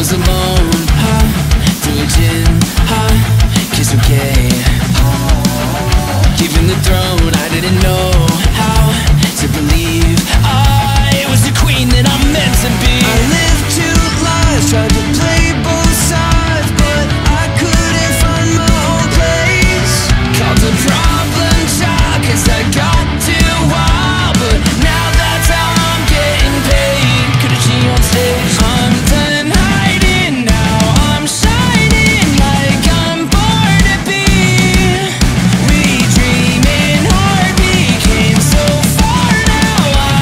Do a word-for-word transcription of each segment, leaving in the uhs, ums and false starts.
was alone, huh? Through a gin, huh? Kiss okay. Given the throne, I didn't know how to believe I was the queen that I'm meant to be. I lived two lives, tried to play both sides, but I couldn't find my own place. Called a problem child, cause I got too wild, but now that's how I'm getting paid. Could've G on stage. I'm done hiding now, I'm shining like I'm born to be. We dream in heart became so far now, I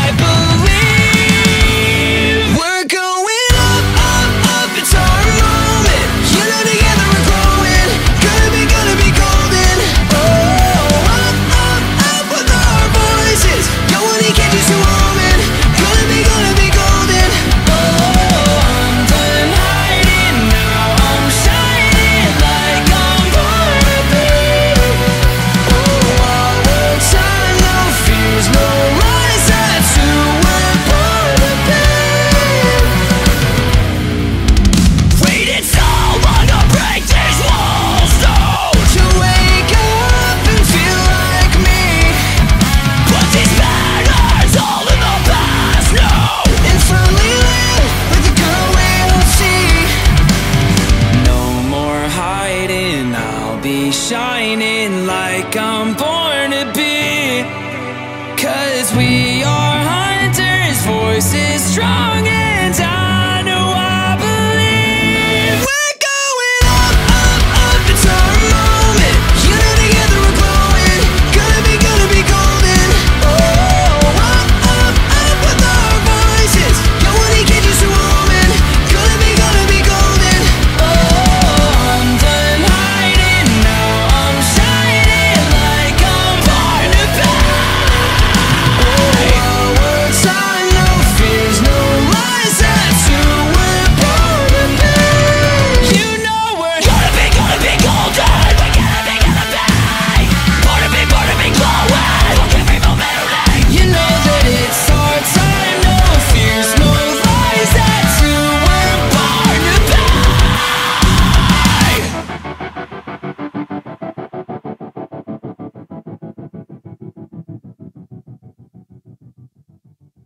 believe. We're going up, up, up, it's our moment. You know together we're growing, gonna be, gonna be golden. Oh, up, up, up with our voices. No one he can't just do woman. Gonna be, gonna be golden. Oh, I'm done hiding now, I'm shining like I'm born to be. Oh, all the time, no fears, no lies, that's who we're born to be. Waited so long to break these walls, no, to wake up and feel like me. Put these banners all in the past, no, and finally live with the girl we'll see. No more hiding, I'll be shining like I'm born to be. Cause we are hunters, voices strong